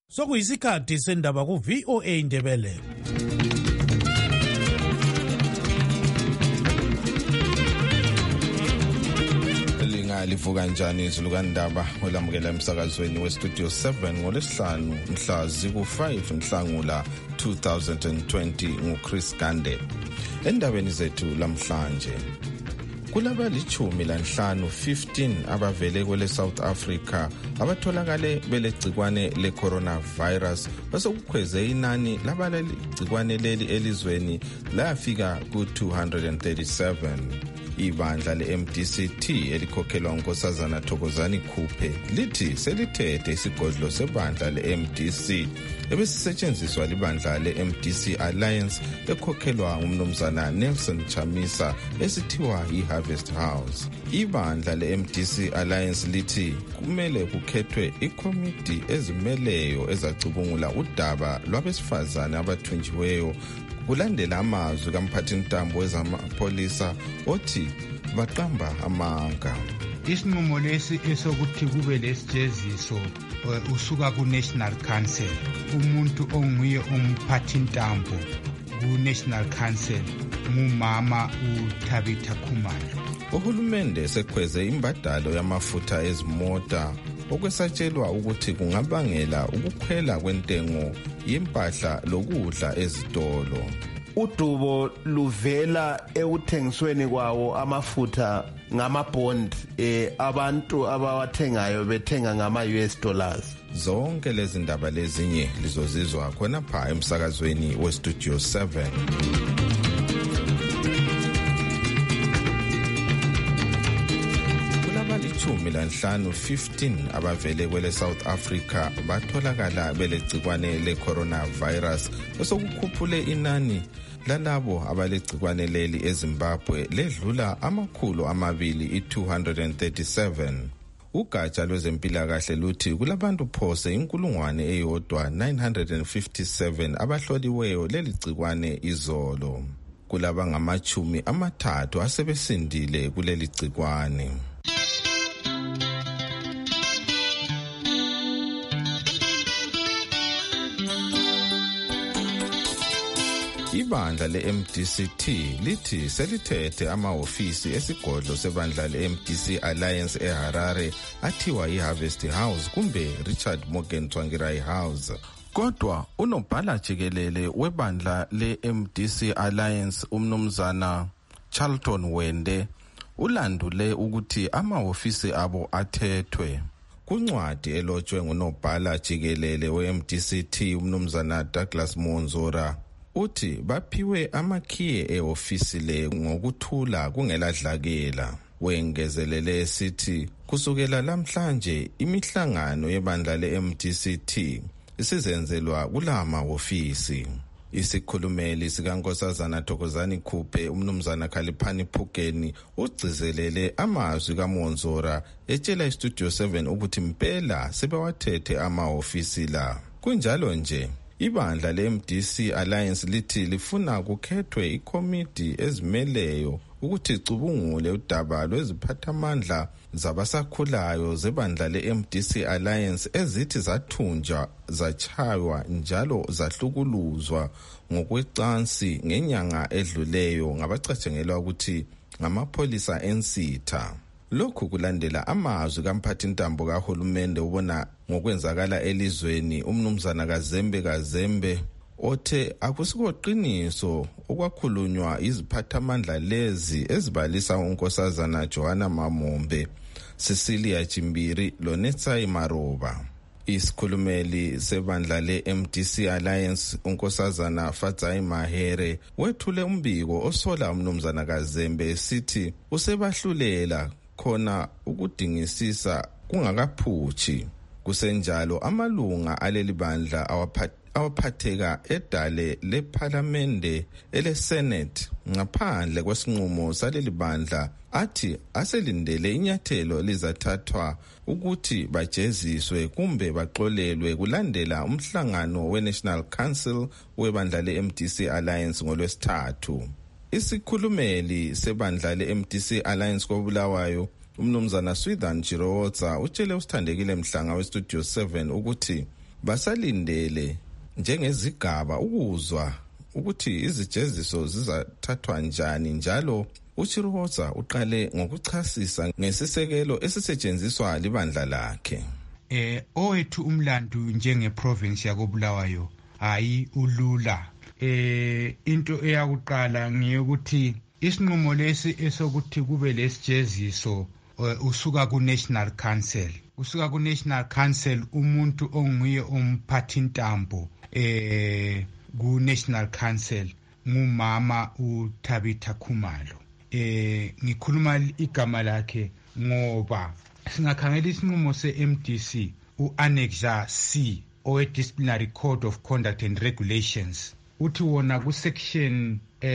Sokuyisikhathi sendaba ku VOA Indebele. Livuka njani izulu kaNdaba olamukela emsakazweni westudio 7 ngolesihlanu mhla ziku5 Nhlangula 2020 nguChris Gande. Endabeni zethu lamhlanje kulaba 15 abavele kwele South Africa abatholakale belegcikwane le coronavirus basekukhweze inani labaleli gcikwane leli elizweni lafika ku237. Ibandla le-MDCT elikhokhelwa uNkosazana Thokozani Khuphe lithi selithethe isigodlo sebandla le-MDC ebesisetshenziswa libandla le-MDC Alliance ekhokhelwa uMnumzana Nelson Chamisa esithiwa iHarvest House. Ibandla le-MDC Alliance lithi kumele kukhethwe ikomiti ezimeleyo ezacubungula udaba lwabesifazane abathunjiweyo kulandela amazwi kamphathintambo wezamapolisa othi baqamba amanga. Isinqumo lesi esokuthi kube lesijeziso usuka ku-National Council, umuntu onguye umphathintambo ku-National Council ngumama uThabitha Khumalo. Uhulumende sekhweze imbadalo yamafutha ezimota okwesatshelwa ukuthi kungabangela ukukhwela kwentengo yempahla lokudla ezitolo. Udubo luvela ekuthengisweni kwawo amafutha ngamabond abantu abawathengayo bethenga ngama-US dollars. Zonke lezi ndaba lezinye lizozizwa khona pha emsakazweni westudio 7. Milanhlanu 15 abavele kwele South Africa batholakala belegcikwane le coronavirus osokukhuphule inani lalabo abalegcikwane leli eZimbabwe ledlula 237. Ugatsha lwezempilakahle luthi kulabantu phose 1,957 abahloliweyo leli gcikwane izolo. Kulaba ngama-30 asebesindile kuleli gcikwane. Ibandla le-MDCT lithi selithethe amahofisi esigodlo sebandla le-MDC Alliance eHarare athiwa iHarvest House kumbe Richard Morgan Tsvangirai House. Kodwa unobhala jikelele webandla le-MDC Alliance uMnumzana Charlton Wende ulandule ukuthi amahofisi abo athethwe. Kuncwadi elotshwe ngunobhala jikelele we-MDCT uMnumzana Douglas Monzora uthi baphiwe amakhiye eofisi le ngokuthula kungeladlakela. Wengezelele sithi kusukela lamhlanje imihlangano yebandla le-MDCT isizenzelwa kulama ofisi. Isikhulumeli sikaNkosazana Thokozani Khuphe uMnumzana Khaliphani Phukeni ugcizelele amazwi kaMonzora etshela istudio 7 ukuthi impela sebewathethe amaofisi la. Kunjalo nje ibandla le-MDC Alliance lithi lifuna kukhethwe ikomiti ezimeleyo ukuthi icubungule udaba lweziphathamandla zabasakhulayo zebandla le-MDC Alliance ezithi zathunjwa, zachaywa njalo zahlukuluzwa ngokwecansi ngenyanga edluleyo ngabacatshengelwa ukuthi ngamapolisa ensitha. Lokhu kulandela amazwi kamphathintambo kahulumende ubona ngokwenzakala elizweni uMnumzana Kazembe othe akusikoqiniso okwakhulunywa iziphathamandla lezi ezibalisa uNkosazana Johanna Mamombe, Cecilia Chimbiri loNetsai Maroba. Isikhulumeli sebandla le-MDC Alliance uNkosazana Fatsai Mahere wethule umbiko osola uMnumzana Kazembe sithi usebahlulela khona ukudingisisa kungakaphuthi. Kusenjalo amalunga aleli bandla awaphatheka edale lephalamende eleSenate ngaphandle kwesinqumo saleli bandla athi aselindele inyathelo lizathathwa ukuthi bajeziswe kumbe baxolelwe kulandela umhlangano weNational Council webandla le-MDC Alliance ngolwesithathu. Isikhulumeli sebandla le-MDC Alliance koBulawayo uMnumzana Swithan Jirowotsa utshele usithandekile Mhlanga westudio 7 ukuthi basalindele njengezigaba ukuzwa ukuthi izijeziso zizathathwa njani, njalo uChiroza uqale ngokuchasisa ngesisekelo esisetshenziswa libandla lakhe. Owethu umlandu njengeprovince yakoBulawayo hayi ulula. Into eyakuqala ngiyokuthi isinqumo lesi esokuthi kube lesijeziso usuka ku-National Council. Usuka ku-National Council umuntu onguye umphathintambo ku-National Council ngumama uThabitha Khumalo. Ngikhuluma igama lakhe ngoba singakhangela isinqumo se-MDC u-Annexa C owe-Disciplinary Code of Conduct and Regulations uthi wona ku-section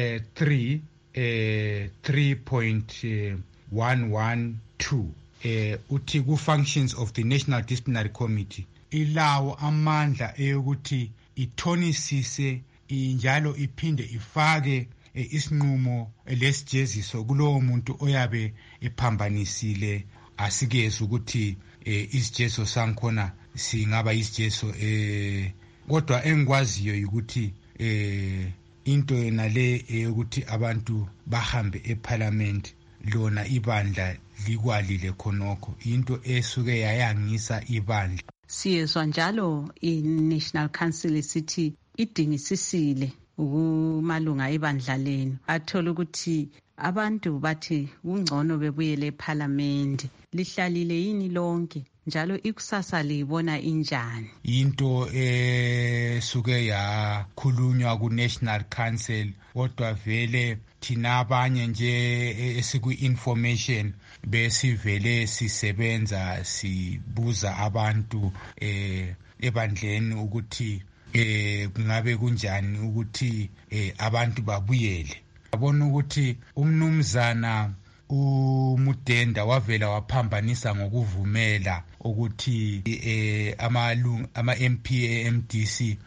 3.112 uthi ku-functions of the National Disciplinary Committee ilawo amandla eyokuthi ithonisise njalo iphinde ifake isinqumo lesijeziso kulowo muntu oyabe ephambanisile asikeze ukuthi isijeziso sankhona singaba isijeziso kodwa engikwaziyo ukuthi into yena le ukuthi abantu bahambe eParliament lona ibandla likwalile khonokho into esuke yayangisa ibandla. Siyezwa njalo i-National Council sithi idingisisile ukumalunga ibandla lenu athola ukuthi abantu bathi ungcono bebuyele eParliament. Lihlalile yini lonke njalo ikusasa liyibona injani? Into suke yakhulunywa ku-National Council kodwa vele thina abanye nje esiku-information besivele sisebenza sibuza abantu ebandleni ukuthi kungabe kunjani ukuthi abantu babuyele. Abona ukuthi umnumzana uMudenda wavela waphambanisa ngokuvumela ukuthi ama-MP MDC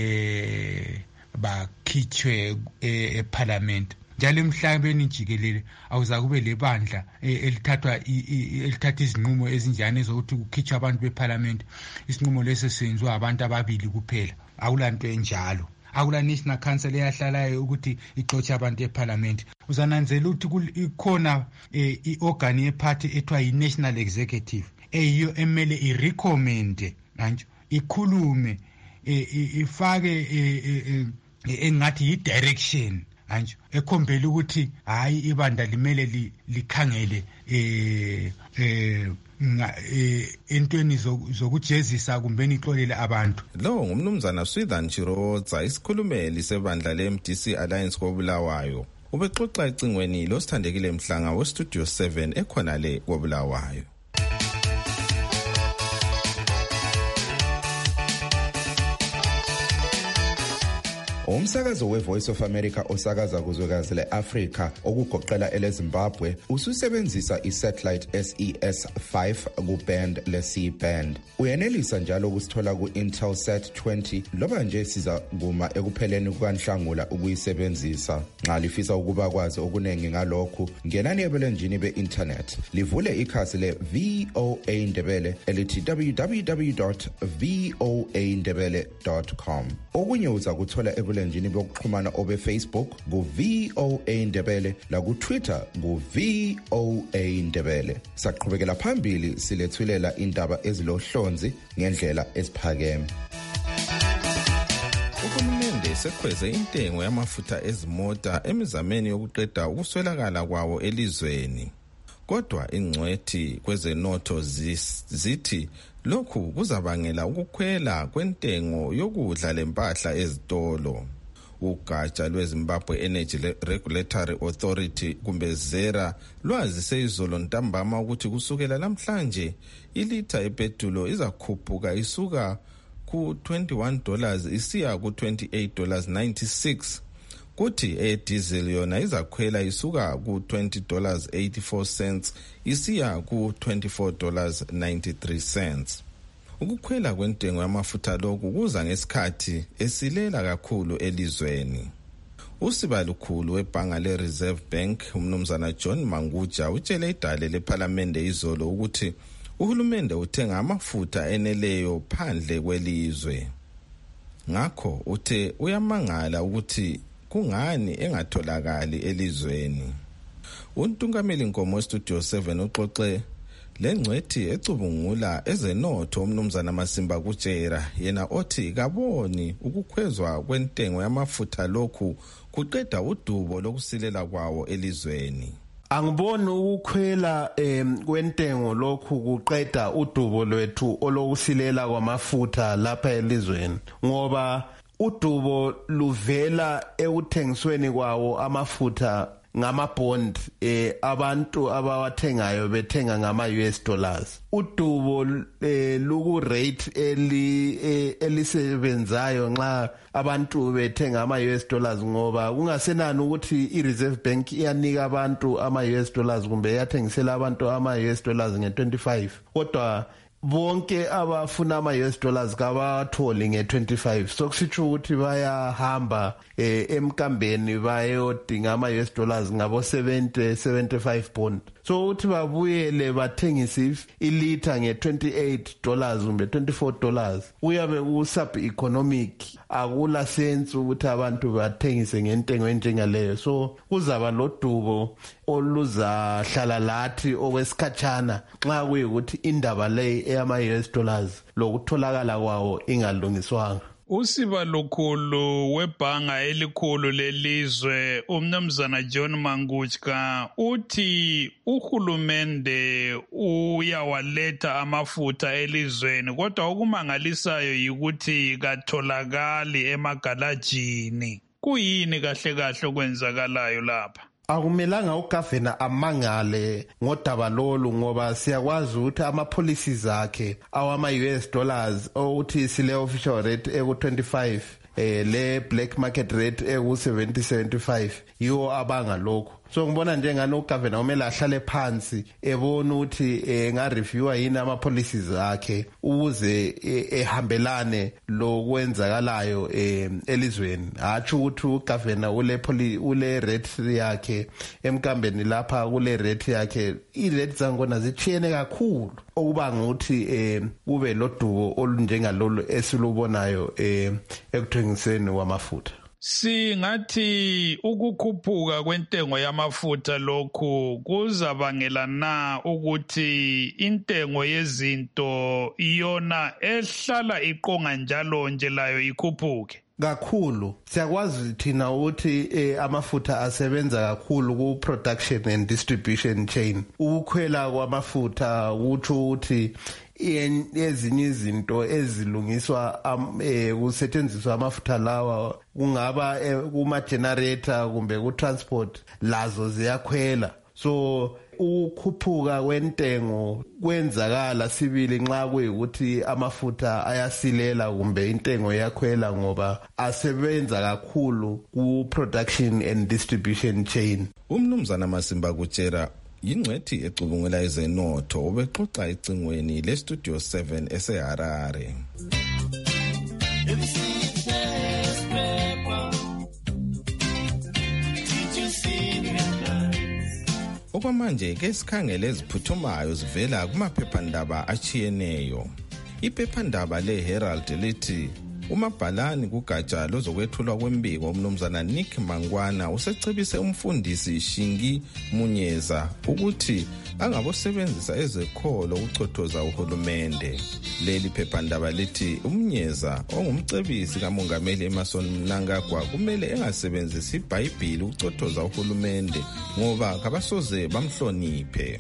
bakhitshwe eParliament. Njalo emhlabeni jikelele awuza kube lebandla elithatha izinqumo ezinjani zokuthi kukhitshwe abantu beParliament. Isinqumo lesi senziwa abantu ababili kuphela, akulanto enjalo. Akula National Council eyahlalayo ukuthi ixotshe abantu eParliament. Uzananzela ukuthi ikhona i-organ yeparty ethiwa yi-National Executive eyiyo emele i-recommend manje ikhulume ifake engathi yi-direction manje ekhombela ukuthi hayi ibandla limele likhangele entweni zokujezisa kumbe nixolele abantu. Lo ngumnumzana Swithan Chiroza, isikhulumeli sebandla le-MDC Alliance koBulawayo. Ubexoxa ecingweni losithandekile Mhlanga weStudio 7 ekhona le koBulawayo. Umsakazo weVoice of America osakaza kuzwekazi le-Afrika okugoqela eleZimbabwe ususebenzisa isatellite SES-5 kuband le-C-band. Uyenelisa njalo ukusithola ku-Intelsat 20 loba nje siza kuma ekupheleni kukaNhlangula ukuyisebenzisa. Nxa lifisa ukuba kwazi okuningi ngalokhu, ngenani ebulenjini be-internet. Livule ikhasi le-VOA Ndebele elithi www.voandebele.com. Okunye uza kuthola ebulenjini bokuxhumana obe-Facebook ku-VOA Ndebele la ku-Twitter ku-VOA Ndebele. Saqhubekela phambili silethulela indaba ezilohlonzi ngendlela eziphakeme. Uhulumende sekhweze intengo yamafutha ezimota emizameni yokuqeda ukuswelakala kwawo elizweni. Kodwa ingcwethi kwezenotho zithi lokhu kuzabangela ukukhwela kwentengo yokudla lempahla ezitolo. Ugatsha lweZimbabwe Energy Regulatory Authority kumbe ZERA lwazise izolo ntambama ukuthi kusukela namhlanje ilitha epetulo izakhuphuka isuka ku $21 isiya ku $28.96. Kuthi diesel yona izakhwela isuka ku $20.84 isiya ku $24.93. Ukukhwela kwentengo yamafutha lokhu kuza ngesikhathi esilela kakhulu elizweni. Usibalukhulu webhanga le-Reserve Bank umnumzana John Manguja utshele idale leParliament izolo ukuthi Uhulumende uthenga amafutha eneleyo phandle kwelizwe. Ngakho uthe uyamangala ukuthi kungani engatholakali elizweni. Untungameli Nkomo Studio 7 uxoxe lengcwethi ecubungula ezenotho umnumzana Masimba Kutshera yena othi kaboni ukukhwezwa kwentengo yamafutha lokhu kuqeda udubo lokusilela kwawo elizweni. Angiboni ukukhwela kwentengo lokhu kuqeda udubo lwethu olokusilela kwamafutha lapha elizweni ngoba udubo luvela ekuthengisweni kwawo amafutha ngama-bond abantu abawathengayo bethenga ngama-US dollars. Udubo luku-rate elisebenzayo nxa abantu bethenga ama-US dollars ngoba kungasenani ukuthi i-Reserve Bank iyanika abantu ama-US dollars kumbe iyathengisela abantu ama-US dollars nge-25 kodwa bonke abafuna ama-US dollars kabatholi nge-25 sokusitsho ukuthi bayahamba emkambeni bayodinga ama-US dollars ngabo 75 bond so uthi babuyele bathengise ilitha nge-$28 kumbe $24 uyabe ku-sub-economic akula sense ukuthi abantu bathengise ngentengo enjengaleyo so kuzaba lodubo oluzahlala lathi okwesikhatshana nxa kuyikuthi indaba leyi eyama-US dollars lokutholakala kwawo ingalungiswanga. Usiba lukhulu webhanga elikhulu lelizwe umnumzana John Manguchka uthi uhulumende uyawaletha amafutha elizweni kodwa okumangalisayo yikuthi katholakali emagalajini. Kuyini kahle kahle okwenzakalayo lapha? Akumelanga ugavana amangale ngodaba lolu ngoba siyakwazi ukuthi ama-policies akhe awama-US dollars ukuthi sile official rate eku-25 le black market rate eku-70-75 yiwo abanga lokhu so ngibona njengani ugavana kumele ahlale phansi ebona ukuthi nga-reviewa yini ama-policies akhe ukuze ehambelane lokwenzakalayo elizweni hatsho ukuthi ugavana ule rate yakhe emkambeni lapha kule rate yakhe i-rate zangona zitshiyene kakhulu okubanga ukuthi kube lodubo olunjengalolu esilubonayo ekuthengiseni kwamafutha. Singathi ukukhuphuka kwentengo yamafutha lokhu kuzabangela na ukuthi intengo yezinto iyona ehlala iqonga njalo nje layo ikhuphuke? Kakhulu siyakwazi thina ukuthi amafutha asebenza kakhulu ku production and distribution chain. Ukukhwela kwamafutha utho ukuthi ezinye izinto ezilungiswa kusetshenziswa amafutha lawa kungaba kuma generator kumbe ku transport lazo ziyakhwela so ukukhuphuka kwentengo kwenzakala sibili nxa kuyikuthi amafutha ayasilela kumbe intengo yakhwela ngoba asebenza kakhulu ku production and distribution chain. Umnumzana Masimba Kutshera yingcwethi ecubungula ezenotho ubexoxa ecingweni le Studio 7 eseHarare. Okwamanje ke sikhangele eziphuthumayo zivela kumaphephandaba achiyeneyo. Iphephandaba leHerald lithi umabhalani kugatsha lozokwethulwa kwembiko umnumzana Nick Mangwana usecebise umfundisi Shingi Munyeza ukuthi angabosebenzisa ezekholo ukuchothoza uhulumende. Leli phephandaba lithi umnyeza ongumcebisi kamongameli Emmerson Mnangagwa kumele engasebenzisi iBhayibheli ukuchothoza uhulumende ngoba kabasoze bamhloniphe.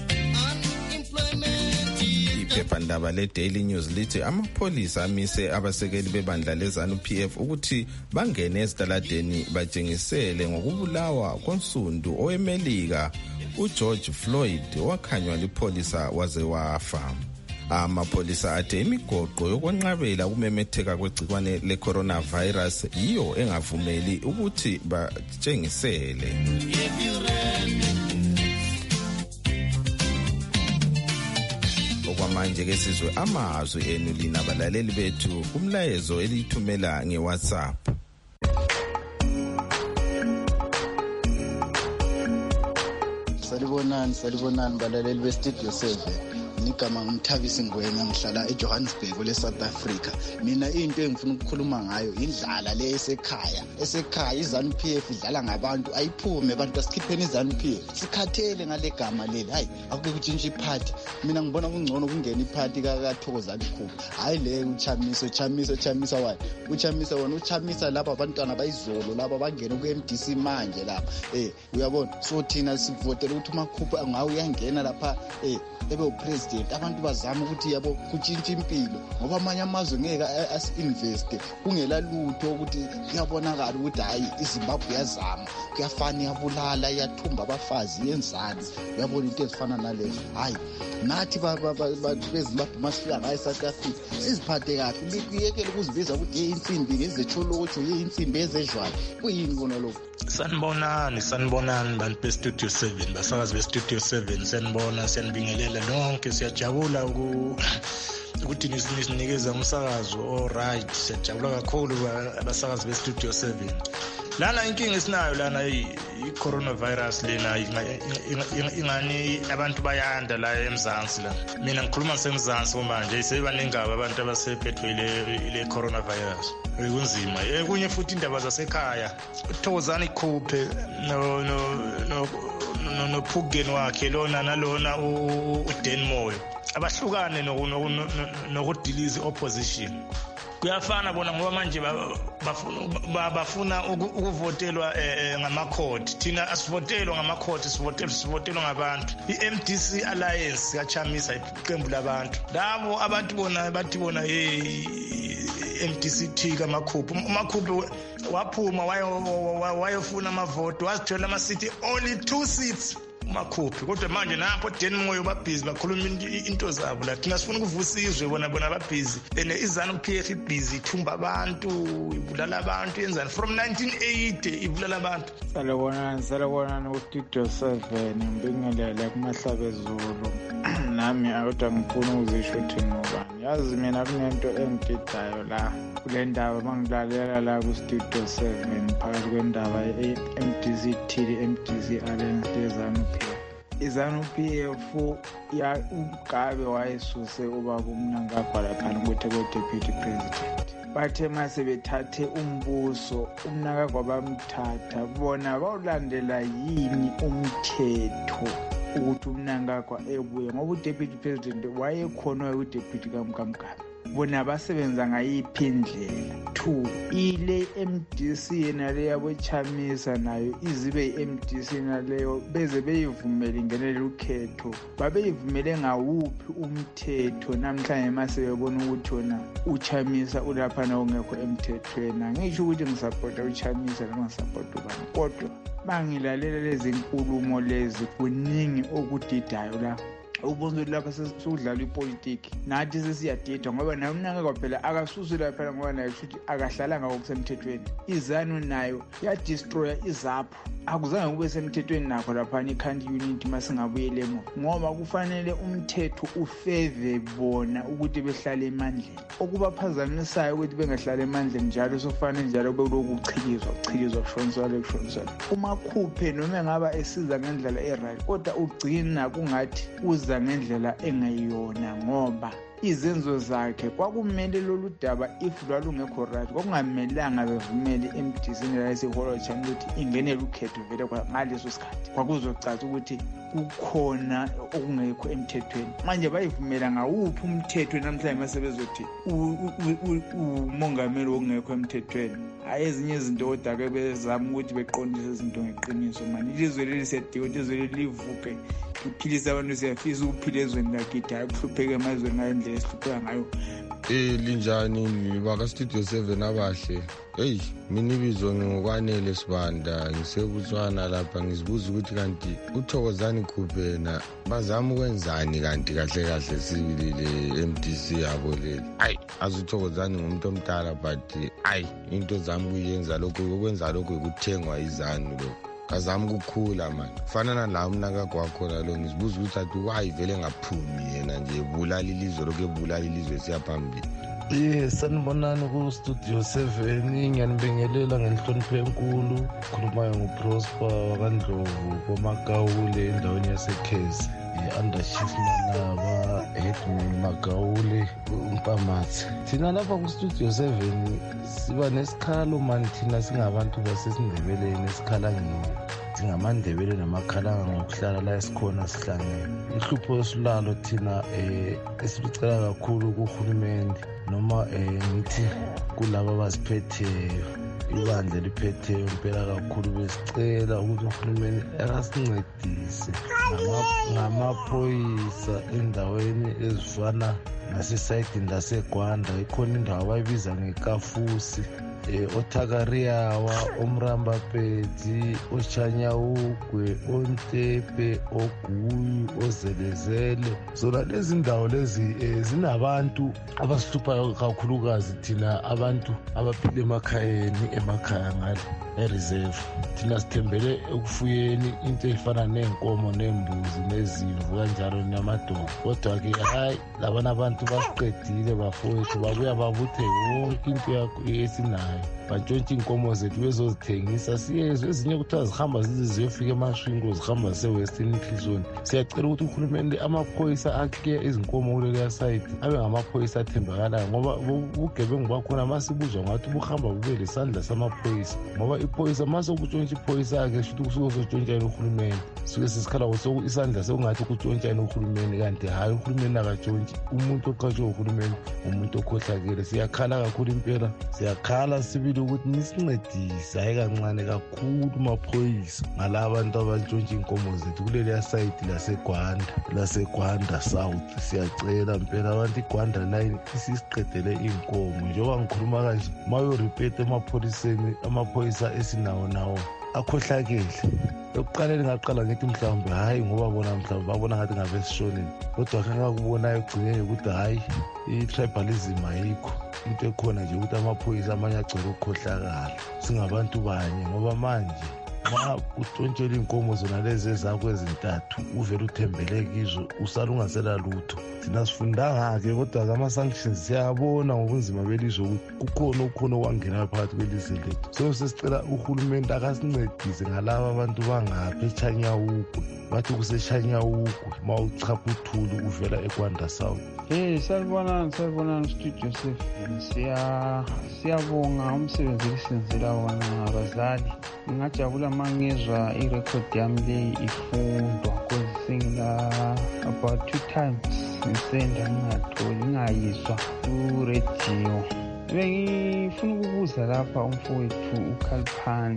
Iphephandaba leDaily News lithi amapholisa amise abasekeli bebandla lezanu PF ukuthi bangene ezitaladeni batshengisele ngokubulawa konsundu owemelika uGeorge Floyd owakhanywa lipholisa waze wafa. Amapholisa athe imigoqo yokwenqabela ukumemetheka kwegcikwane le-coronavirus yiyo engavumeli ukuthi batshengisele. Okwamanje ke sizwe amazwi enu lina abalaleli bethu kumlayezo elithumela ngeWhatsApp. Salibonani balaleli beStudio 7. mina igama ngumthabisi Ngwenya ngihlala eJohannesburg le-South Africa. Mina into engifuna ukukhuluma ngayo indlala le esekhaya iZANU-PF idlala ngabantu ayiphume abantu asikhipheni iZANU-PF sikhathele ngale gama leli hayi akuke kutshintshe iphathi. Mina ngibona kungcono kungena iphathi kaThokozani Khumalo hayi le uchamisa wani uchamisa wona uchamisa lapha abantwana bayizolo laba bangena ku-MDC manje lapha uyabona so thina sivotela ukuthi uMakhuphe ngawe uyangena lapha ebe upresident abantu bazama ukuthi yabo kutshintsha impilo ngoba amanye amazwe ngeke as-investe kungela lutho ukuthi kuyabonakala ukuthi hayi iZimbabwe yazama kuyafana iyabulala iyathumba abafazi yenzani uyabona into ezifana nalezo hayi nathi beZimbabwe masifika ngayo South Africa siziphathe kahle kuyekele ukuzibiza ukuthi insimbi ngezecholotsho insimbi ezejwayo kuyini kona lokho. Sanibonani bantu beStudio 7 basakazi beStudio 7 sanibona siyanibingelela lonke siyajabula ukuthi nisinikeza umsakazo alright siyajabula kakhulu abasakazi beStudio 7 lana inkinga esinayo lana i-coronavirus lena ingani abantu bayanda la eMzansi la mina ngikhuluma ngisemzansi manje sebaningi abantu abasephethwe ile coronavirus kunzima kunye futhi indaba zasekhaya uThokozani Khumalo no Phugeni wakhe lona nalona uDan Moyo abahlukane nokudiliza opposition kuyafana bona ngoba manje bafuna ukuvotelwa ngamakhodi thina asivotelwa ngamakhodi sivotelwa ngabantu iMDC Alliance yachamisa iqembu labantu labo abantu bona bathi bona MDC thika uMakhuphe waphuma wayofuna amavoto wazithola ama-city only 2 seats uMakhuphe kodwa manje napho Dan Moyo babhizi bakhuluma into zabo la thina sifuna ukuvusa izwe bona babhizi iZANU-PF ibhizi ithumba abantu ibulala abantu yenzani from 1980 ibulala abantu. Salabonani uStudio 7 ngibingelela kuMahlabezulu nami kodwa ngifuna ukuzisho ukuthi ngobani yazi mina kunento engididayo la kule ndaba bangilalela la kuStudio 7 phakathi kwendaba MDC MDC Alliance leZANU-PF. iZANU-PF uGabe wayesuse ubaba uMnangagwa lapha ukuthi kwe-deputy president bathe mase bethathe umbuso uMnangagwa bamthatha bona bawulandela yini umthetho ukuthi uMnangagwa ebuye ngoba uDeputy President wayekhona uDeputy kaMkamkabi bona basebenza ngayiphi indlela. 2 ile MDC nale yabo Chamisa nayo izibe iMDC naleyo beze beyivumele ingenele ukhetho babeyivumele ngawuphi umthetho namhlanje mase bebona ukuthi wona uChamisa ulapha na ongekho emthethweni ngisho ukuthi ngisupporta uChamisa noma ngisupporta ubani kodwa bangilalela lezi inkulumo lezi kuningi okudidayo la ubonzo lapha sesudlala ipolitiki nathi sesiyadida ngoba nayo uMnangagwa phela akasusi lapha ngoba nayo futhi akahlalanga ngokusemthethweni. iZANU nayo yadestroya iZAPHU akuzange kube semthethweni nakho lapha iCounty Unity masingabuyele ngoba kufanele umthetho ufeve bona ukuthi behlale emandleni okubaphazamisayo ukuthi bengahlala emandleni njalo sokufanele njalo beloku ukuchikizwa kushonswa uMakhuphe noma ngaba esiza ngendlela eright kodwa ugcina kungathi uza ngendlela engayona ngoba izenzo zakhe kwakumele lolu daba if lwalungekho right kwakungamelanga bevumele emdizini layesiholotsha ukuthi ingenele ukhetho vele ngaleso sikhathi kwakuzocaca ukuthi kukhona okungekho emthethweni manje bayivumela ngawuphi umthetho namhlanje masebezothi umongameli okungekho emthethweni hayi ezinye izinto kodwa-ke bezama ukuthi beqondise izinto ngeqiniso mani ilizwe leli siyadinga ukuthi izwe leli livuke liphilise abantu siyafisa ukuphila ezweni lakithi hayi kuhlupheke emazweni ngayo indlela esihlupheka ngayo. Linjani bakaStudio 7 abahle hey mina ibizo ngokwanele Sibanda ngisebutswana lapha ngizibuza ukuthi kanti uThokozani Khumalo bazama ukwenzani kanti kahle sibilile MDC yabo leli hayi azuThokozani ngumuntu omdala but hayi into zami kuyenza lokho ukwenza lokho ukuthengwa iZANU lokho kazama ukukhula manje kufana nala uMnangagwa wakhona lo ngizibuza ukuthi athi why vele ngaphumi yena nje ebulala ilizwe lokho ebulala ilizwe siyaphambili. Sanibonani kuStudio 7 ngiyanibingelela ngenhlonipho enkulu khulumayo nguProsper waKaNdlovu koMakawule endaweni yaseKhezi. under chief Malaba, Headman Magaule, Mpamatsi. Thina lapha ku-Studio 7 siba nesikhalo mani thina singabantu basesindebeleni esikhala singamandebele namakhalanga ngokuhlala la esikhona sihlangene. Ihlupho esilalo thina esilicela kakhulu kuhulumende noma ngithi kulabo abasiphetheyo, ibandla liphetheyo impela kakhulu, besicela ukuthi uhulumeni akasincedise ngamaphoyisa endaweni ezifana nasesayidini laseGwanda. Ikhona indawo abayibiza ngeKafusi, oThakariyawa, oMrambapedi, oChanyawugwe, oNtepe, oGuyu, oZelezele. Zona lezi ndawo lezi zinabantu abasihluphayo kakhulukazi thina abantu abaphila emakhaya ngale ereserve. Thina sithembele ekufuyeni into efana neenkomo nembuzi nezimvu kanjalo namadongo, kodwa-ke hayi labana abantu basiqedile bafowethu, babuya babuthe yonke into esinayo, bantshontshe inkomo zethu bezozithengisa. Siyezwe ezinye kuthiwa zihamba ziyofika emashwingo, zihamba zise-Western Prison. Siyacela ukuthi uhulumende amaphoyisa akhe izinkomo kuleliya sayidi abe ngamaphoyisa athembakalayo, ngoba ubugebengu bakhona masibuzwa ngathi buhamba bube lesandla samaphoyisa, ngoba iphoyisa masokutshontsha iphoyisa yakhe shuthi kusuke sotshontshani uhulumende. Suke sisikhala isandla sekungathi kutshontsani uhulumende, kanti hayi uhulumende akatshontshi. Umuntu oqhatshwe uhulumende umuntu okhohlakele. Siyakhala kakhulu impela, siyakhala sibili ukuthi nisincedise hayi kancane kakhulu maphoyisa ngalaba bantu abantshontsha inkomo zethu kuleliya sayidi laseGwanda South. Siyacela mpela abantu iGwanda line isisiqedele inkomo. Njengoba ngikhuluma kanje mayoripete amaphoyisa esinawo akhohlakele. Ekuqaleni ngaqala ngithi mhlawumbe hayi ngoba bona mhlawumbe babona ngathi ngabe sishonile, kodwa kangakubonayo ekugcineni ukuthi hayi i-tribalism ayikho. Into ekhona nje ukuthi amaphoyisa amanye agcwele ukukhohlakala, singabantu banye, ngoba manje ma utshontshelwa inkomo zona lezi ezakho ezintathu uvele uthembele kizo usala ungasela lutho. Thina sifundanga-ke kodwa ama-sanctions siyabona ngobunzima belizwe ukuthi kukhona okwangena phakathi kwelizwe lethu. So sesicela uhulumende akasincedise ngalaba abantu bangapha eChanyawugwe, bathi kuseChanyawugwe ma uchapha uthuli uvela eGwanda South. Salibonani Studio 7. Siyabonga umsebenzi elisenzela wona abazali. Ngingajabula mangizwa irekhodi yami leyi ifundwa, because sengila about 2 times ngisenda ngingayizwa ku-radio. Bengifuna ukubuza lapha umfowethu uKhaliphani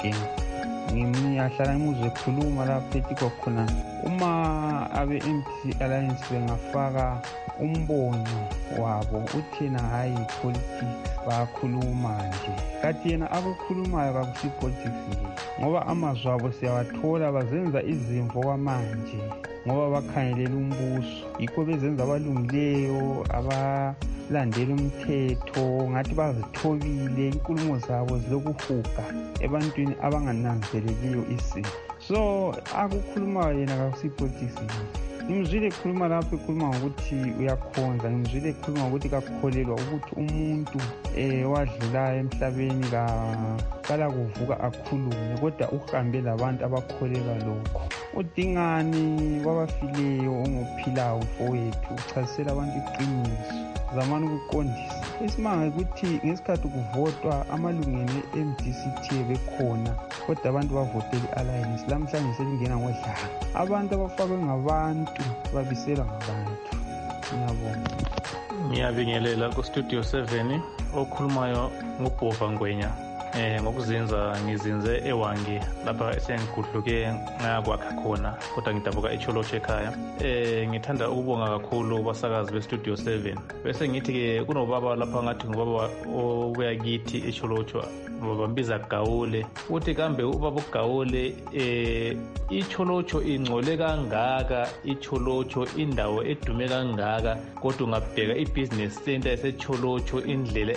ngiyahlala ngimuzwe ekhuluma lapha ethi khona uma abe-MDC Alliance bengafaka umbono wabo uthina hayi politics bakhuluma nje, kathi yena akukhulumayo kakusipolitics ngoba amazwi abo siyawathola bazenza izimvo kwamanje ngoba bakhangelela umbuso, yikho bezenza abalungileyo abalandela umthetho ngathi bazithobile, inkulumo zabo zilokuhuga ebantwini abangananzeleliyo isimo. So akukhulumayo yena kakusipolitics. Ngimzwile ekhuluma lapho ekhuluma ngokuthi uyakhonza, ngimzwile ekhuluma ngokuthi kakholelwa ukuthi umuntu wadlulayo emhlabeni kala kuvuka akhulume, kodwa uhambe labantu abakholelwa lokho. Udingani kwabafileyo ongophilayo mfowethu, uchazisela abantu iqiniso, zamani ukuqondisa. Isimanga ukuthi ngesikhathi kuvotwa amalungelo e-MDC bekhona, kodwa abantu bavotela i-Alliance. Lamhlanje selingena ngodlanga, abantu abafakwe ngabantu babiselwa ngabantu. Ngiyabonga. Ngiyabingelela ku-Studio 7 okhulumayo ngubhova Ngwenya. Ngokuzinza ngizinze eWangi lapha esengigudluke ngakwakha khona, kodwa ngidabuka eCholotshe ekhaya. Ngithanda ukubonga kakhulu basakazi beStudio 7. Bese ngithi-ke kunobaba lapha ngathi ngubaba obuya kithi eCholotshe, bambiza Gawule, uthi kambe ubaba uGawule iCholotshe ingcole kangaka, iCholotshe indawo edume kangaka, kodwa ungabheka i-business center yaseCholotshe indlela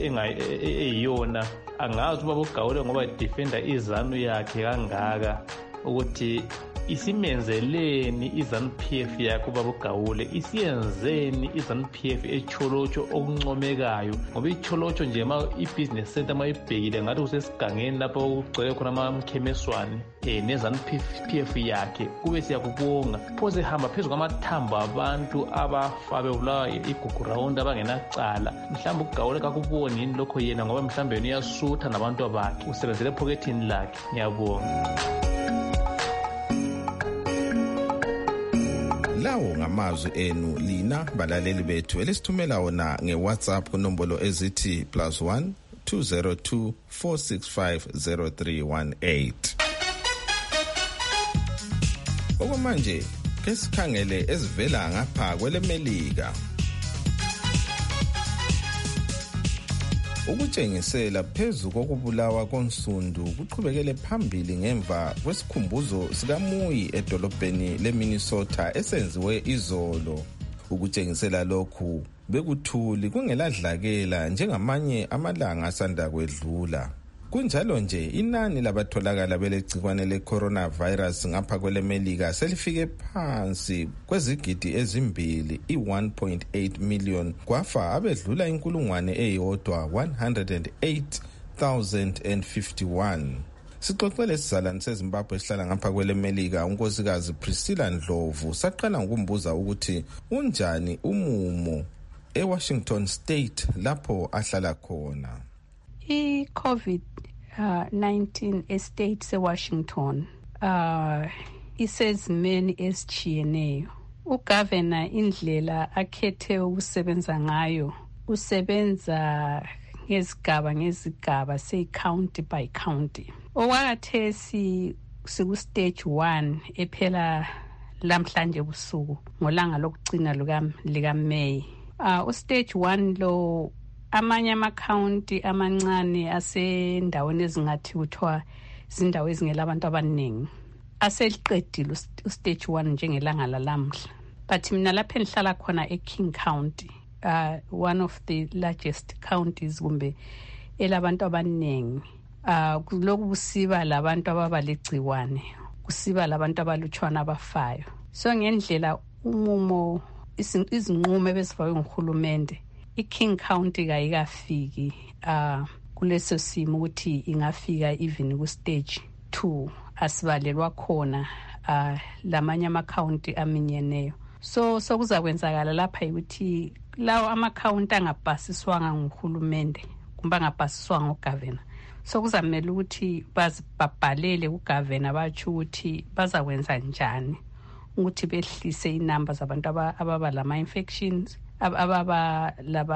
eyiyona. Angazi ubaba uGawule ngoba defenda izanu yakhe kangaka ukuthi isimenzeleni iZANU-PF yakho baba uGawule, isiyenzeni iZANU-PF echolotsho okuncomekayo, ngoba icholotsho nje i-business center mayibhekile ngathi usesigangeni lapho kugcwele khona amkhemeswane neZANU-PF yakhe, kube siyakubonga phoze hamba phezu kwamathambo abantu abafa bebulawa igugu rawundi abangenacala. Mhlawumbe uGawule kakuboni yini lokho yena, ngoba mhlawumbe yena uyasutha nabantu bakhe, usebenzele ephokethini lakhe. Ngiyabonga. Lawo ngamazwi enu lina balaleli bethu elisithumela wona ngeWhatsApp kunombolo ezithi +1 202 465 0318. Okwamanje ke sikhangele ezivela ngapha kwelemelika. Ukutshengisela phezu kokubulawa konsundu kuqhubekele phambili ngemva kwesikhumbuzo sikaMuyi edolobheni leMinnesota esenziwe izolo. Ukutshengisela lokhu bekuthuli kungeladlakela njengamanye amalanga asanda kwedlula. Kunjalo nje inani labatholakala belegcikwane le-coronavirus ngapha kwelemelika selifike phansi kwezigidi ezimbili, i-1.8 million, kwafa abedlula inkulungwane eyodwa 108,051. Sixoxele isizalwane seZimbabwe esihlala ngapha kwelemelika unkosikazi Priscilla Ndlovu saqala ngokumbuza ukuthi unjani umumo eWashington State lapho ahlala khona. I-COVID-19 estate seWashington isezimeni ezitshiyeneyo. Ugavana indlela akhethe ukusebenza ngayo usebenza ngezigaba county by county. Okwakhathesi siku-stage 1 ephela lamhlanje busuku ngolanga lokugcina lika May. U-stage 1 lo amanye amacounty amancane asendaweni ezingathi kuthiwa izindawo ezingela abantu abaningi aseliqedile u-stage 1 njengelanga lalamhla. But mina lapha engihlala khona eKing County, one of the largest counties kumbe elabantu abaningi, lokhu kusiba labantu ababalegciwane, kusiba labantu abalutshwana abafayo. So ngendlela umumo izinqumo ebezifakwe nguhulumende, iKing County kayikafiki kuleso simo ukuthi ingafika even ku-stage 2, asibalelwa khona lamanye ama-county aminyeneyo. So kuzakwenzakala lapha ukuthi lawo ama-county angabhasiswanga nguhulumende kumbe angabhasiswanga ngugavana, so kuzamele ukuthi bazibhalele kugavana batsho ukuthi bazakwenza njani ukuthi behlise inamba zabantu ababa lama-infections, ababa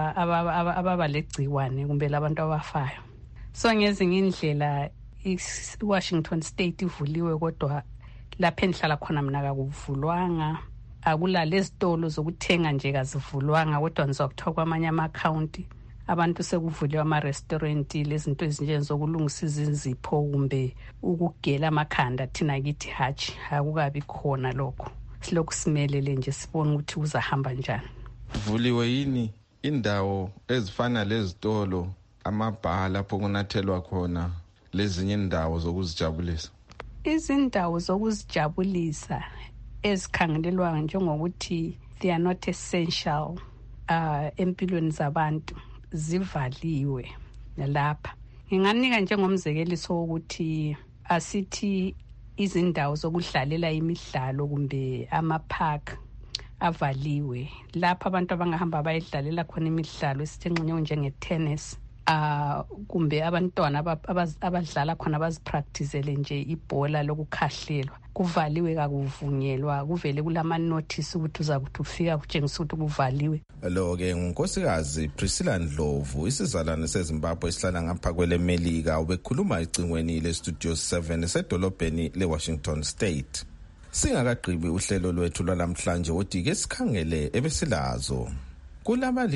legciwane kumbe labantu abafayo. So ngezinye indlela iWashington State ivuliwe, kodwa lapha endihlala khona mina kakuvulwanga. Akula lezitolo zokuthenga nje kazivulwanga, kodwa ngizokuthiwa kwamanye ama-county abantu sekuvuliwe ama-restaurant, lezinto ezinjengezokulungisa izinzipho kumbe ukugela amakhanda. Thina kithi hatshi akukabi khona lokho, silokhu simelele nje sibone ukuthi kuzahamba njani. Vuliwe yini indawo ezifana lezitolo, amabha lapho kunathelwa khona, lezinye indawo zokuzijabulisa? Izindawo zokuzijabulisa ezikhangelelwa njengokuthi they are not essential empilweni zabantu zivaliwe lapha. Nginganika njengomzekeliso wokuthi asithi izindawo zokudlalela imidlalo kumbe ama-park avaliwe, lapha abantu abangahamba bayidlalela khona imidlalo esithenxenye njenge-tennis, kumbe abantwana abadlala khona bazipracticele nje ibhola lokukhahlelwa, kuvaliwe, kakuvunyelwa. Kuvele kulama-notice ukuthi uzakuthi ufika kutshengisa ukuthi kuvaliwe. Lo-ke ngunkosikazi Priscilla Ndlovu, isizalwane seZimbabwe esihlala ngapha kwelemelika, ubekhuluma ecingweni leStudio 7 esedolobheni leWashington State. Singakagqibi uhlelo lwethu lwalamhlanje odike sikhangele ebesilazo. Kulaba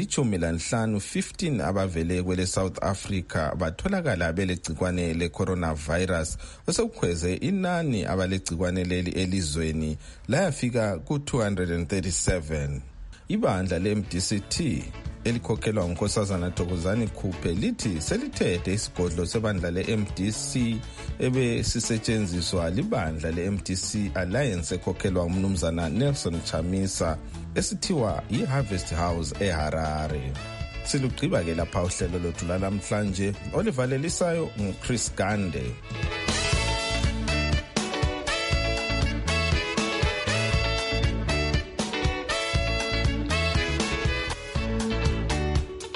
15 abavele kwele South Africa batholakala belegcikwane le-coronavirus, osekukhweze inani abalegcikwane leli elizweni layafika ku-237. Ibandla le-MDCT elikhokhelwa nguNkosazana Thokozani Khuphe lithi selithethe isigodlo sebandla le-MDC ebesisetshenziswa libandla le-MDC Alliance ekhokhelwa umnumzana Nelson Chamisa esithiwa yi-Harvest House eHarare. Silugqiba ke lapha uhlelo lwethu namhlanje olivalelisayo nguChris Gande.